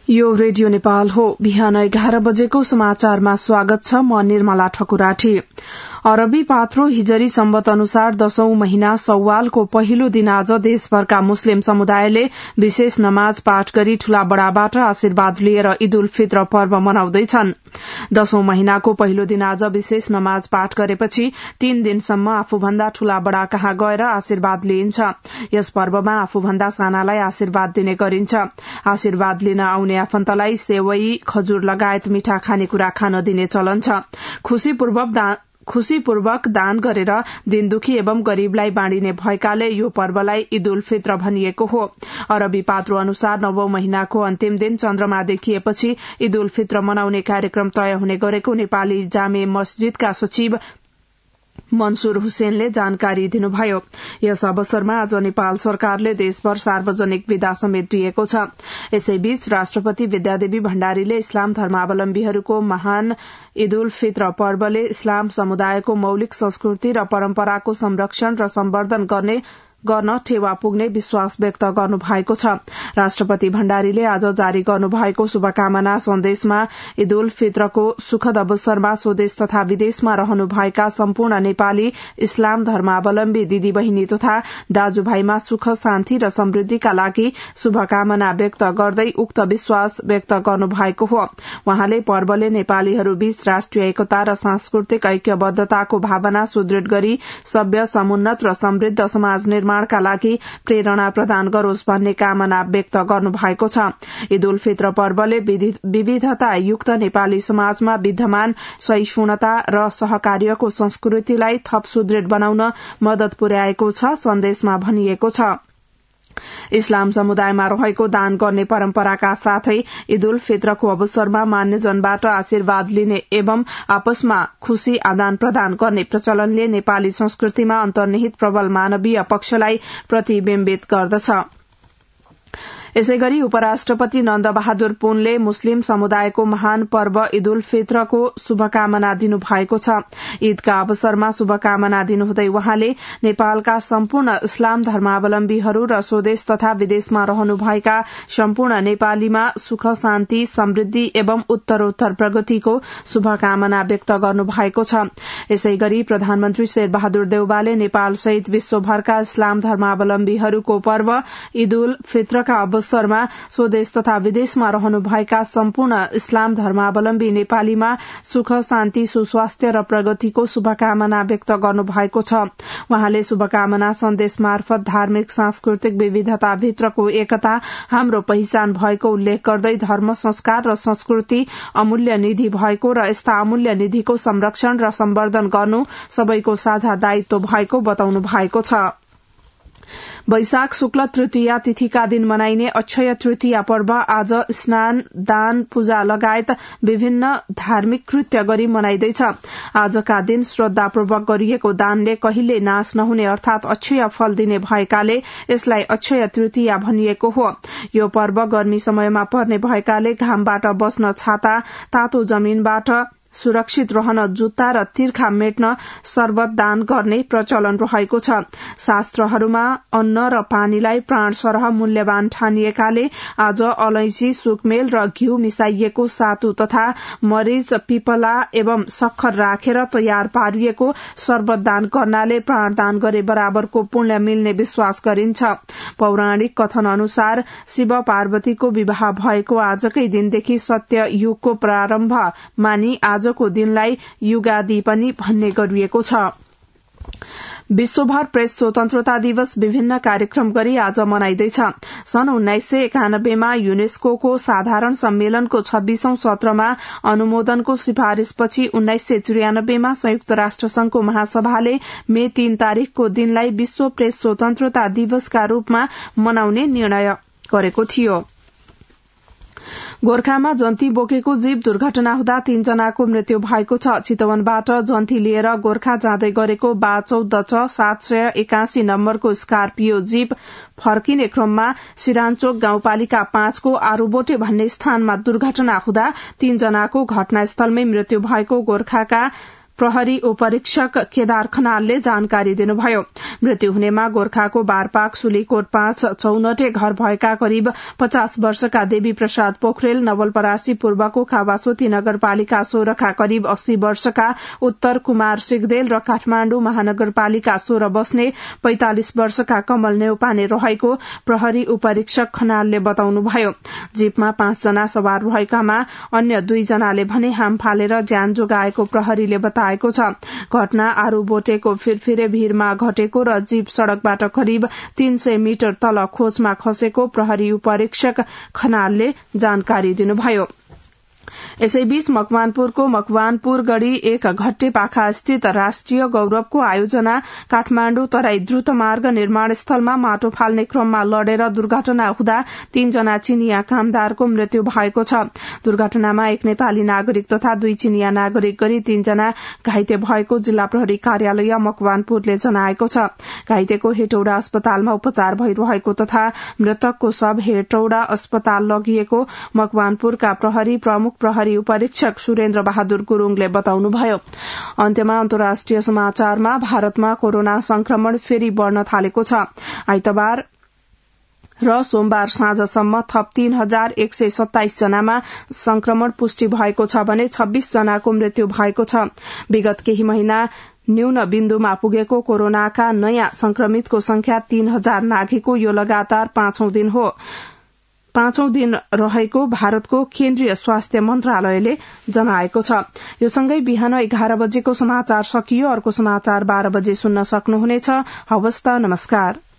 यो रेडियो नेपाल हो। बिहान 11 बजेको समाचारमा स्वागत छ। म निर्मला ठकुराठी। अरबी पात्रो हिजरी सम्बत अनुसार 10औं महिना सौवालको पहिलो दिन आज देशभरका मुस्लिम समुदायले विशेष नमाज पाठ गरी ठूला बड़ाबाट आशीर्वाद लिएर ईद उल फित्र पर्व मनाउँदैछन्। 10औं महिनाको पहिलो दिन आज विशेष नमाज पाठ गरेपछि 3 दिनसम्म आफूभन्दा ठूला बड़ा कहाँ गएर आशीर्वाद लिइन्छ। यस पर्वमा आफूभन्दा सानालाई आशीर्वाद दिने गरिन्छ। आशीर्वाद लिन आउने आफन्तलाई सेवई, खजूर लगायत मिठा खानेकुरा खान दिने चलन छ। खुशीपूर्वक दान गरेर दीनदुखी एवं गरीबलाई बाँडिने भएकाले यो पर्वलाई ईद उल फित्र भनिएको हो। अरबी पात्रो अनुसार 9औं महिनाको अन्तिम दिन चन्द्रमा देखिएपछि ईद उल फित्र मनाउने कार्यक्रम तय हुने गरेको नेपाली जामे मस्जिदका सचिव मन्सूर हुसेनले जानकारी दिनुभयो। यस अवसरमा आज नेपाल सरकारले देशभर सार्वजनिक विदा समेत दिएको छ। यसैबीच राष्ट्रपति विद्यादेवी भण्डारीले इस्लाम धर्मावलम्बीहरूको महान ईद उल फित्र पर्वले इस्लाम समुदायको मौलिक संस्कृति र परम्पराको संरक्षण र सम्वर्धन गर्न टेवा पुग्ने विश्वास व्यक्त गर्नु भएको छ। राष्ट्रपति भण्डारीले आज जारी गर्नुभएको शुभकामना सन्देशमा ईद उल फित्रको सुखद अवसरमा स्वदेश तथा विदेशमा रहनुभएका सम्पूर्ण नेपाली इस्लाम धर्मावलम्बी दिदी बहिनी तथा दाजुभाइमा सुख, शान्ति र समृद्धिका लागि शुभकामना व्यक्त गर्दै उक्त विश्वास व्यक्त गर्नु भएको हो। वहाँले पर्वले नेपालीहरूबीच राष्ट्रिय एकता र सांस्कृतिक ऐक्यबद्धताको भावना सुदृढ़ गरी सभ्य, समुन्नत र समृद्ध समाज निर्माणका लागि प्रेरणा प्रदान गरोस् भन्ने कामना व्यक्त गर्नु भएको छ। ईद उल फित्र पर्वले विविधता युक्त नेपाली समाजमा विद्यमान सहिष्णुता र सहकार्यको संस्कृतिलाई थप सुदृढ़ बनाउन मदत पुर्याएको छ। सन्देशमा भनिएको छ, इस्लाम समुदायमा रहेको दान गर्ने परम्पराका साथै ईद उल फित्रको अवसरमा मान्यजनबाट आशीर्वाद लिने एवं आपसमा खुशी आदान प्रदान गर्ने प्रचलनले नेपाली संस्कृतिमा अन्तर्निहित प्रबल मानवीय पक्षलाई प्रतिबिम्बित गर्दछ। यसैगरी उपराष्ट्रपति नन्द बहादुर पुनले मुस्लिम समुदायको महान पर्व ईद उल फित्रको शुभकामना दिनुभएको छ। ईदका अवसरमा शुभकामना दिनुहुँदै वहाँले नेपालका सम्पूर्ण इस्लाम धर्मावलम्बीहरू र स्वदेश तथा विदेशमा रहनुभएका सम्पूर्ण नेपालीमा सुख, शान्ति, समृद्धि एवं उत्तरोत्तर प्रगतिको शुभकामना व्यक्त गर्नु भएको छ। यसैगरी प्रधानमन्त्री शेरबहादुर देउवाले नेपाल सहित विश्वभरका इस्लाम धर्मावलम्बीहरूको पर्व ईद उल फित्रका अवसरमा स्वदेश तथा विदेशमा रहनुभएका सम्पूर्ण इस्लाम धर्मावलम्बी नेपालीमा सुख, शान्ति, सुस्वास्थ्य र प्रगतिको शुभकामना व्यक्त गर्नु भएको छ। वहाँले शुभकामना सन्देश मार्फत धार्मिक, सांस्कृतिक विविधताभित्रको एकता हाम्रो पहिचान भएको उल्लेख गर्दै धर्म, संस्कार र संस्कृति अमूल्य निधि भएको र यस्ता अमूल्य निधिको संरक्षण र सम्वर्धन गर्नु सबैको साझा दायित्व भएको बताउनु भएको छ। वैशाख शुक्ल तृतीया तिथिका दिन मनाइने अक्षय तृतीया पर्व आज स्नान, दान, पूजा लगायत विभिन्न धार्मिक कृत्य गरी मनाइँदैछ। आजका दिन श्रद्धापूर्वक गरिएको दानले कहिले नाश नहुने अर्थात अक्षय फल दिने भएकाले यसलाई अक्षय तृतीया भनिएको हो। यो पर्व गर्मी समयमा पर्ने भएकाले घामबाट बस्न छाता, तातो जमिनबाट सुरक्षित रहन जुत्ता र तिर्खा मेट्न शरबत दान गर्ने प्रचलन रहेको छ। शास्त्रहरूमा अन्न र पानीलाई प्राण सरह मूल्यवान ठानिएकाले आज अलैंची, सुकमेल र घिउ मिसाइएको सातु तथा मरिच, पिपला एवं सक्खर राखेर तयार पारिएको शरबत दान गर्नाले प्राणदान गरे बराबरको पुण्य मिल्ने विश्वास गरिन्छ। पौराणिक कथन अनुसार शिव पार्वतीको विवाह भएको आजकै दिनदेखि सत्य युगको प्रारम्भ मानी आजको दिनलाई युगादि पनि भन्ने गरिएको छ। विश्वभर प्रेस स्वतन्त्रता दिवस विभिन्न कार्यक्रम गरी आज मनाइँदैछ। सन् 1991 मा युनेस्को साधारण सम्मेलनको 26औं सत्रमा अनुमोदनको सिफारिशपछि 1993 मा संयुक्त राष्ट्र संघको महासभाले मे 3 तारिकको दिनलाई विश्व प्रेस स्वतन्त्रता दिवसका रूपमा मनाउने निर्णय गरेको थियो। गोर्खामा जन्ती बोकेको जीप दुर्घटना हुँदा 3 जनाको मृत्यु भएको छ। चितवनबाट जन्ती लिएर गोर्खा जाँदै गरेको 14 781 नम्बरको स्कार्पियो जीप फर्किने क्रममा सिरानचोक गाउँपालिका 5 को आरूबोटे भन्ने स्थानमा दुर्घटना हुँदा 3 जनाको घटनास्थलमै मृत्यु भएको गोर्खाका प्रहरी उपरीक्षक केदार खनालले जानकारी दिनुभयो। मृत्यु हुनेमा गोर्खाको बारपाक सुलीकोट 5 चौनटे घर भएका करिब 50 वर्षका देवी प्रसाद पोखरेल, नवलपरासी पूर्वको कावासोती नगरपालिका 16 का करिब 80 वर्षका उत्तर कुमार सिगदेल र काठमाण्डु महानगरपालिका 16 बस्ने 45 वर्षका कमल नेउपाने रहेको प्रहरी उपरीक्षक खनालले बताउनुभयो। जीपमा 5 जना सवार रहेकामा अन्य 2 जनाले भने हाम फालेर ज्यान जोगाएको प्रहरीले बताएको छ। घटना आरूबोटेको फिरफिरे भीरमा घटेको र जीप सड़कबाट करिब 300 मिटर तल खोजमा खसेको प्रहरी उपरीक्षक खनालले जानकारी दिनुभयो। यसैबीच मकवानपुरको मकवानपुर गढ़ी एक घट्टे पाखा स्थित राष्ट्रिय गौरवको आयोजना काठमाण्डु तराई द्रुत मार्ग निर्माण स्थलमा माटो फाल्ने क्रममा लडेर दुर्घटना हुँदा 3 जना चिनिया कामदारको मृत्यु भएको छ। दुर्घटनामा एक नेपाली नागरिक तथा 2 चिनिया नागरिक गरी 3 जना घाइते भएको जिल्ला प्रहरी कार्यालय मकवानपुरले जनाएको छ। घाइतेको हेटौडा अस्पतालमा उपचार भइरहेको तथा मृतकको शव हेटौडा अस्पताल लगिएको मकवानपुरका प्रहरी प्रमुख प्रहरी उपरीक्षक सुरेन्द्र बहादुर गुरूङले बताउनुभयो। अन्त्यमा अन्तर्राष्ट्रिय समाचारमा भारतमा कोरोना संक्रमण फेरि बढ़न थालेको छ। आइतबार र सोमबार साँझसम्म थप 3127 जनामा संक्रमण पुष्टि भएको छ भने 26 जनाको मृत्यु भएको छ। विगत केही महिना न्यून बिन्दुमा पुगेको कोरोनाका नयाँ संक्रमितको संख्या 3000 नाघेको यो लगातार 5औं दिन हो। 5औं दिन रहेको भारतको केन्द्रीय स्वास्थ्य मन्त्रालयले जनाएको छ। यो सँगै बिहान 11 बजेको समाचार सकियो। अर्को समाचार 12 बजे सुन्न सक्नुहुनेछ। हवस् त, नमस्कार।